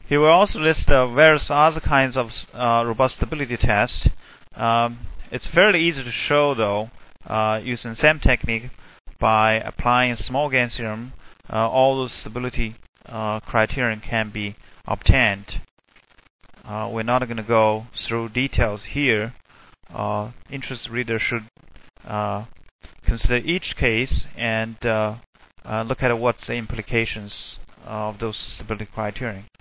He will also list various other kinds of robust stability tests. It's fairly easy to show, though, using the same technique by applying small gain theorem. All those stability criterion can be obtained. We're not going to go through details here. Interested reader should consider each case and look at what's the implications of those stability criterion.